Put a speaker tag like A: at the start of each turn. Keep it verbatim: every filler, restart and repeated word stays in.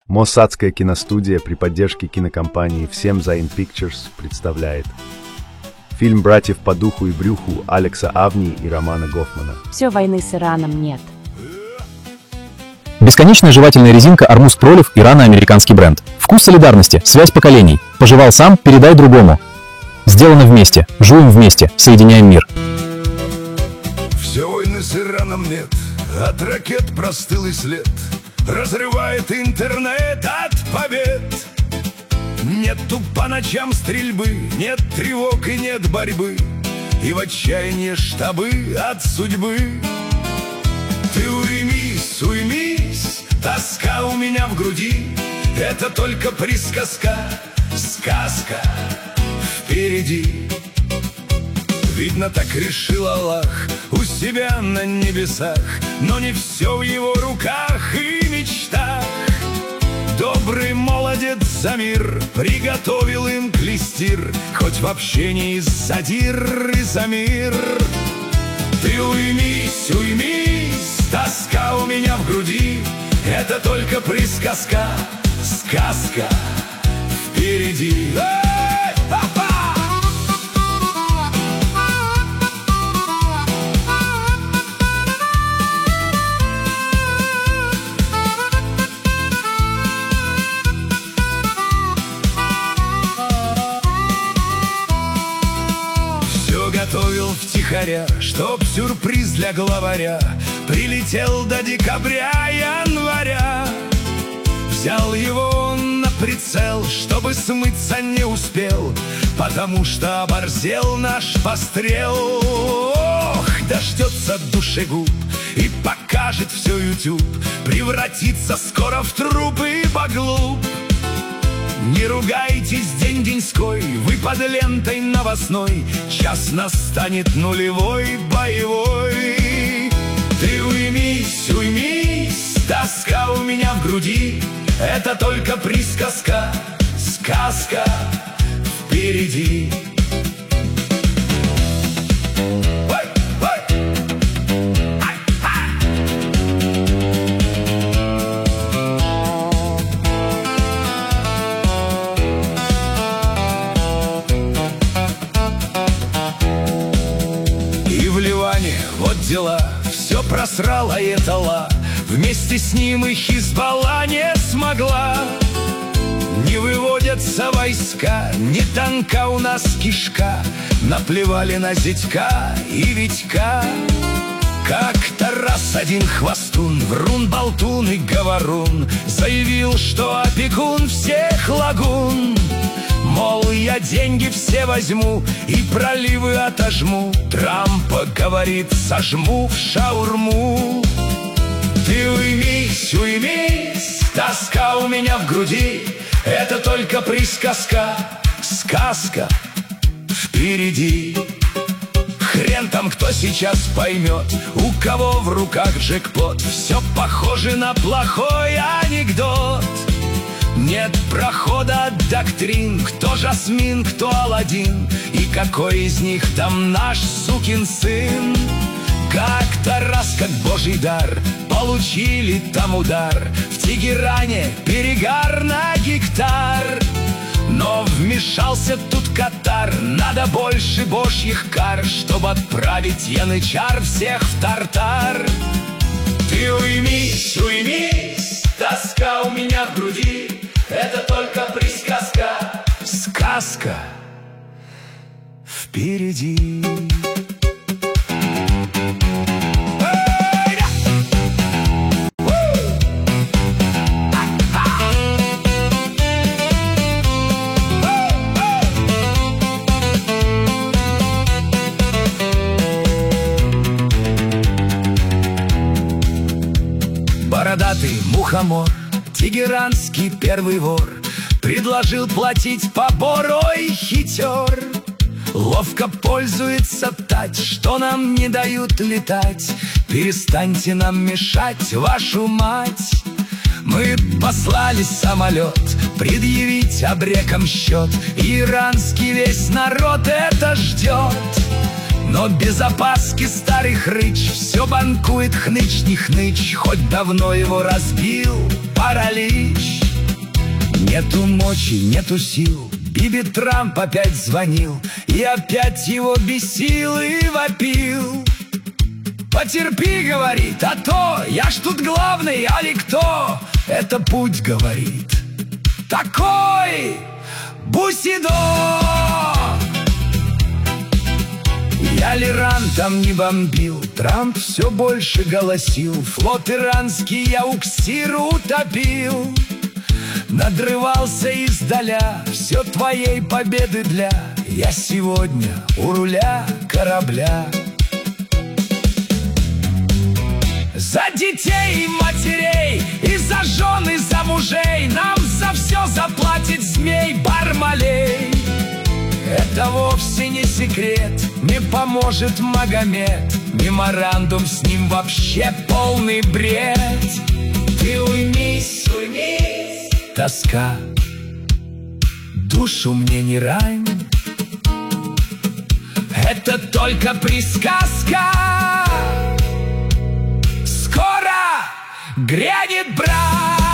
A: Моссадская киностудия при поддержке кинокомпании Всем Zain Pictures представляет фильм братьев по духу и брюху Алекса Авни и Романа Гофмана.
B: Все, войны с Ираном нет.
C: Бесконечная жевательная резинка Армуз Пролив, ирано-американский бренд. Вкус солидарности, связь поколений. Пожевал сам, передай другому. Сделано вместе, жуем вместе, соединяем мир.
D: Все, войны с Ираном нет, от ракет простыл и след. Разрывает интернет от побед. Нету по ночам стрельбы, нет тревог и нет борьбы, и в отчаянии штабы от судьбы. Ты уймись, уймись, тоска у меня в груди. Это только присказка, сказка впереди. Видно, так решил Аллах у себя на небесах, но не все в его руках и мечтах. Добрый молодец за мир приготовил им клестир, хоть в общении задир и за мир. Ты уймись, уймись, тоска у меня в груди. Это только присказка, сказка впереди. Эй, папа! Готовил втихаря, чтоб сюрприз для главаря прилетел до декабря-января. Взял его он на прицел, чтобы смыться не успел, потому что оборзел наш пострел. Ох, дождется душегуб и покажет все YouTube, превратится скоро в труп и поглуп. Не ругайтесь день-деньской, вы под лентой новостной, час настанет нулевой боевой. Ты уймись, уймись, тоска у меня в груди. Это только присказка, сказка впереди. Вот дела, все просрала Айтала, вместе с ним и Хизбалла не смогла. Не выводятся войска, не танка у нас кишка, наплевали на зятька и Витька. Как-то раз один хвостун, врун, болтун и говорун, заявил, что опекун всех лагун. Мол, я деньги все возьму и проливы отожму. Трампа говорит, сожму в шаурму. Ты уймись, уймись, тоска у меня в груди. Это только присказка, сказка впереди. Хрен там кто сейчас поймет, у кого в руках джекпот. Все похоже на плохой анекдот. Нет прохода от доктрин, кто Жасмин, кто Аладдин, и какой из них там наш сукин сын. Как-то раз, как божий дар, получили там удар. В Тегеране перегар на гектар. Но вмешался тут Катар, надо больше божьих кар, чтобы отправить янычар всех в тартар. Ты уймись, уймись, тоска у меня в груди. Это только присказка, сказка впереди. Бородатый мухомор, тегеранский первый вор, предложил платить побор, ой, хитер. Ловко пользуется тать, что нам не дают летать. Перестаньте нам мешать, вашу мать. Мы послали самолет предъявить обрекам счет. Иранский весь народ это ждет. Но без опаски старый хрыч все банкует хныч не хныч, хоть давно его разбил паралич. Нету мочи, нету сил. Биби Трамп опять звонил, и опять его бесил и вопил. Потерпи, говорит, а то я ж тут главный, а ли кто? Это путь, говорит, такой Бусидо. Я ли Иран там не бомбил, Трамп все больше голосил. Флот иранский я уксир утопил. Надрывался издаля, все твоей победы для. Я сегодня у руля корабля. За детей и матерей, и за жен, и за мужей нам за все заплатит змей Бармалей. Это вовсе не секрет, не поможет Магомед. Меморандум с ним вообще полный бред. Ты уймись, уймись, тоска, душу мне не рань. Это только присказка. Скоро грянет брань.